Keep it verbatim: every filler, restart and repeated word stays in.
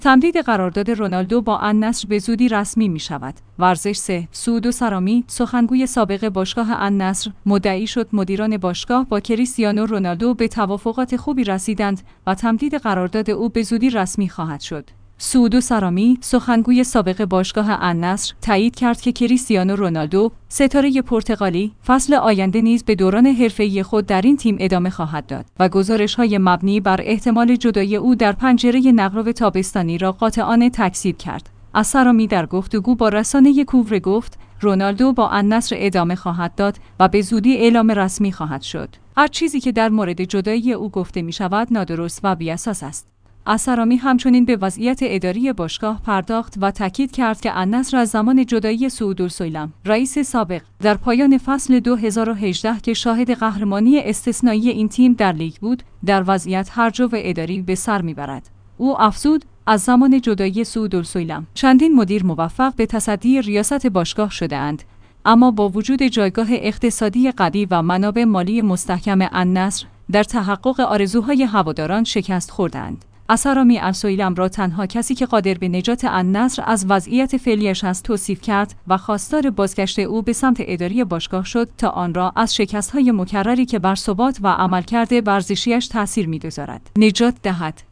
تمدید قرارداد رونالدو با النصر به زودی رسمی می شود. ورزش سه. سعود سرامی، سخنگوی سابق باشگاه النصر، مدعی شد مدیران باشگاه با کریستیانو رونالدو به توافقات خوبی رسیدند و تمدید قرارداد او به زودی رسمی خواهد شد. سعود سرامی، سخنگوی سابق باشگاه النصر، تایید کرد که کریستیانو رونالدو، ستاره پرتغالی، فصل آینده نیز به دوران حرفه‌ای خود در این تیم ادامه خواهد داد و گزارش‌های مبنی بر احتمال جدایی او در پنجره نقل تابستانی را قاطعانه تکذیب کرد. سرامی در گفتگو با رسانه کوور گفت رونالدو با النصر ادامه خواهد داد و به زودی اعلام رسمی خواهد شد. هر چیزی که در مورد جدایی او گفته می شود نادرست و بی‌اساس است. سرامی همچنین به وضعیت اداری باشگاه پرداخت و تاکید کرد که النصر از زمان جدایی سعودالسویلم، رئیس سابق، در پایان فصل دو هزار و هجده که شاهد قهرمانی استثنایی این تیم در لیگ بود، در وضعیت هرج و اداری به سر میبرد. او افزود از زمان جدایی سعودالسویلم چندین مدیر موفق به تصدی ریاست باشگاه شده اند، اما با وجود جایگاه اقتصادی قوی و منابع مالی مستحکم النصر در تحقق آرزوهای هواداران شکست خوردند. سرامی السویلم را تنها کسی که قادر به نجات النصر از وضعیت فعلیش است توصیف کرد و خواستار بازگشت او به سمت اداری باشگاه شد تا آن را از شکست‌های مکرری که بر ثبات و عملکرد ورزشیش تأثیر می‌گذارد نجات دهد.